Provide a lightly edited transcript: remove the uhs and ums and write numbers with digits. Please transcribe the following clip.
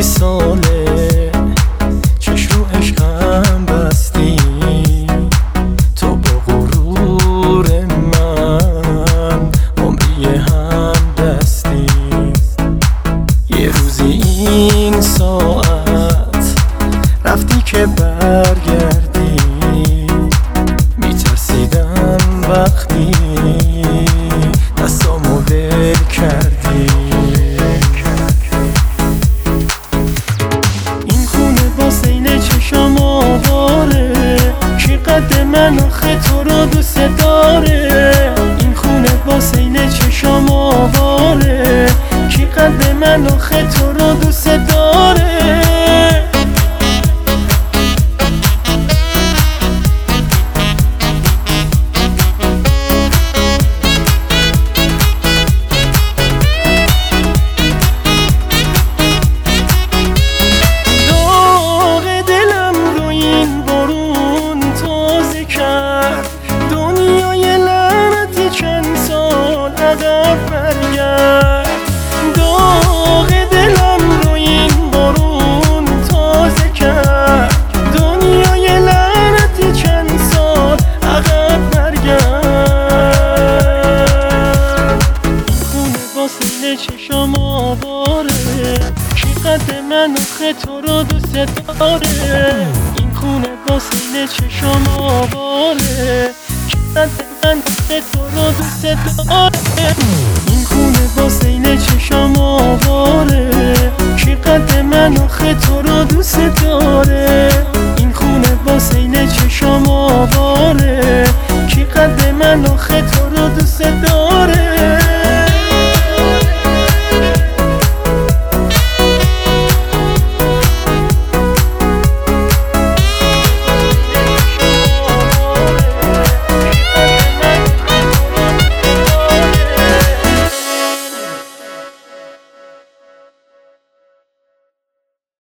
ساله چشم عشقم بستی، تو با غرور من عمری هم دستی. یه روزی این ساعت رفتی که برگردی، میترسیدم وقتی دستامو ول کردی. این خونه با سینه چشم آواره، کی قد من آخه تو رو دوست داره. این خونه با سینه چشم آواره، کی قد من آخه تو رو دوست داره. داغ دلم رو این بارون تازه کرد، دنیای لعنتی چند سال عقب برگرد. این خونه با سینه چشم آواره، کی قد من آخه تو رو دوست داره. این خونه با سینه چشم آواره، کی قد من آخه تو رو دوست داره. این خونه با سینه چشم آواره،